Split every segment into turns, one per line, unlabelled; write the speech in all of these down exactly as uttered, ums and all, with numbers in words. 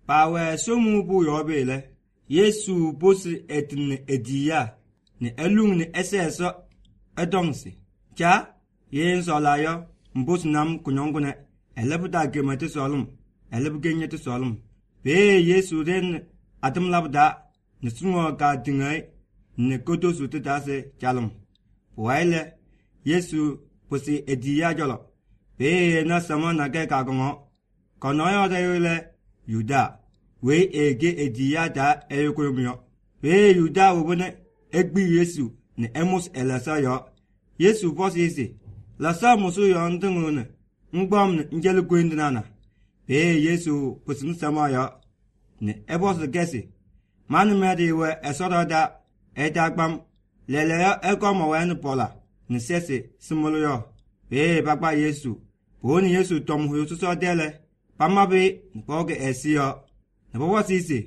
Pawe somu bu yobele. Yesu bosi etne ediya. Ni elung ni eseso edongsi. Cha, yen solayo, mbos nam kunyongune. Elebuda gemete solum. Elebu genyete solum. Be Yesu den atum labda. Nisungo ka dingay. Ni koto suti dase chalum. Waile, Yesu bosi ediya jolo. Be na sama nage kagongo. Konoyo deyole Yuda. We ege ediya da eyokoyomyo. Be Yuda wubune egbi Yesu ni emus elasa yo. Yesu bosi isi. Lasa musu yo ndungune. Ngbam ni njelu gwindinana. Be Yesu bosi sama yo. Ni ebos gesi. Manu medi we esoda da edagbam. Lele yo ekoma wen pola. Ni sesi simulu yo. Be bakba Yesu. Boni Yesu tom huyo suso dele. Pamabe npoge esiyo. Npogo sisi.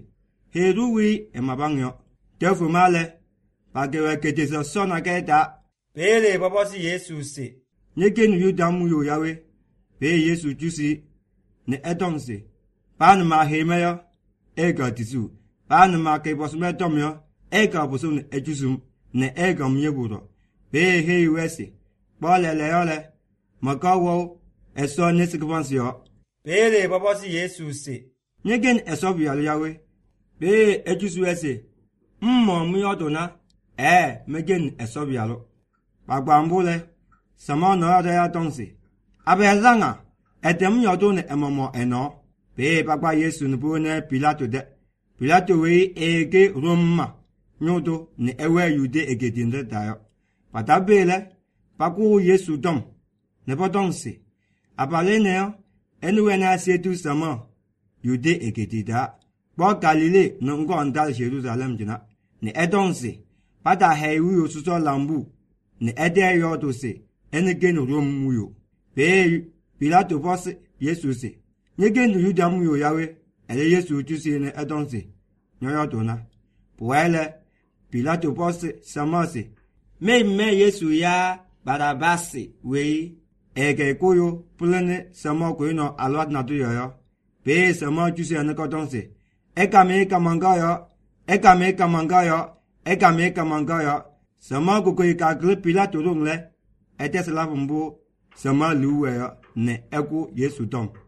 Heruwi emabangyo. Tefu male. Pagewe ketesa sona keta. Bele babosi Yesu si. Nyeke nu yudamu yo yawe. Be Yesu jusi. Ne edongsi. Panu ma hemeyo. Ega tisu. Panu ma kebosume tomyo. Ega bosu ne ejusum. Ne ega myeburo. Be hei wesi. Bole leyole. Makawo. Eso nesikwansyo. Bele babosi Yesu si. Nyegen eso biyalu yawe. Be ejusu ese. Mmo miyodona. Eh, megen eso biyalu. Bagbambule. Sama no yada ya tonsi. Abe zanga. Etem yodone emomo eno. Be bagba Yesu nubune Pilato de. Pilato we ege Roma. Nyodo ni ewe yude ege dinde dayo. Patabele. Bagu Yesu dom. Nebo tonsi. Abale neo. Enwe na setu sama. Yude eketida. Bo Galile nungo andal Jerusalem jina. Ni edonsi. Pada hewu yo suso lambu. Ni ede yodo se. Ene genu romu yo. Be Pilato bos Yesu se. Nye genu yudamu yo yawe. Ele Yesu jusi ne edonsi. Nyoyodo na. Puele. Pilato bos sama se. Me me Yesu ya barabasi wei. Ege koyo pulene sama koyo alwat na tuyo yo. Be sama jusi aneko donse. Eka me eka manga yo. Eka me eka manga yo. Eka me eka manga yo. Sama kukoy kakle Pilato rungle. Ete salafumbu sama luwe yo. Ne eku Yesu tom.